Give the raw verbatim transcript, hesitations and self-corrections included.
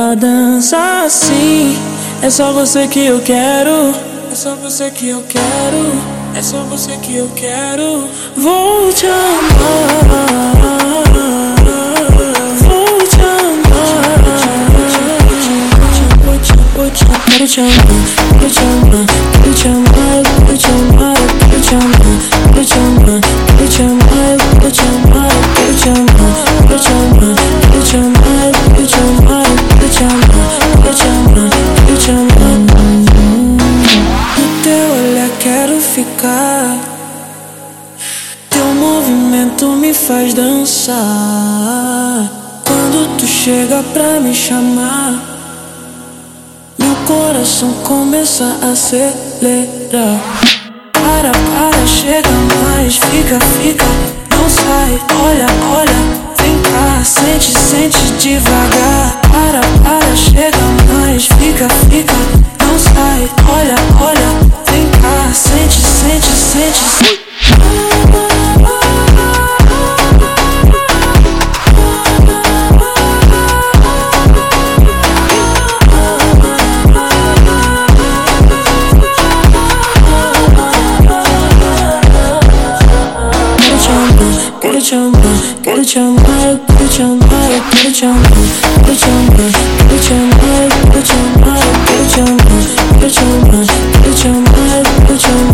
ela dança assim. É só você que eu quero, é só você que eu quero, é só você que eu quero. Vou te amar, vou te amar, vou te, vou te, quero te amar, quero te amar, quero te amar, quero te amar, quero te amar, quero te amar, quero te amar, quero te amar, quero te amar, quero te amar, quero te amar, quero te amar, quero te amar, quero te amar, quero te amar. No teu olhar quero ficar, teu movimento me faz dançar. Quando tu chega pra me chamar, meu coração começa a acelerar. Para, para, chega mais, fica, fica, não sai, olha, olha, vem cá, sente, sente devagar. Para, para, chega mais, fica, fica, não sai, olha, olha, vem cá, sente, sente, sente, sente. Quero te amar, quero te amar, quero te amar, quero te amar, quero te amar, quero te amar, quero te amar, quero te amar, quero te amar, quero te amar, quero te amar.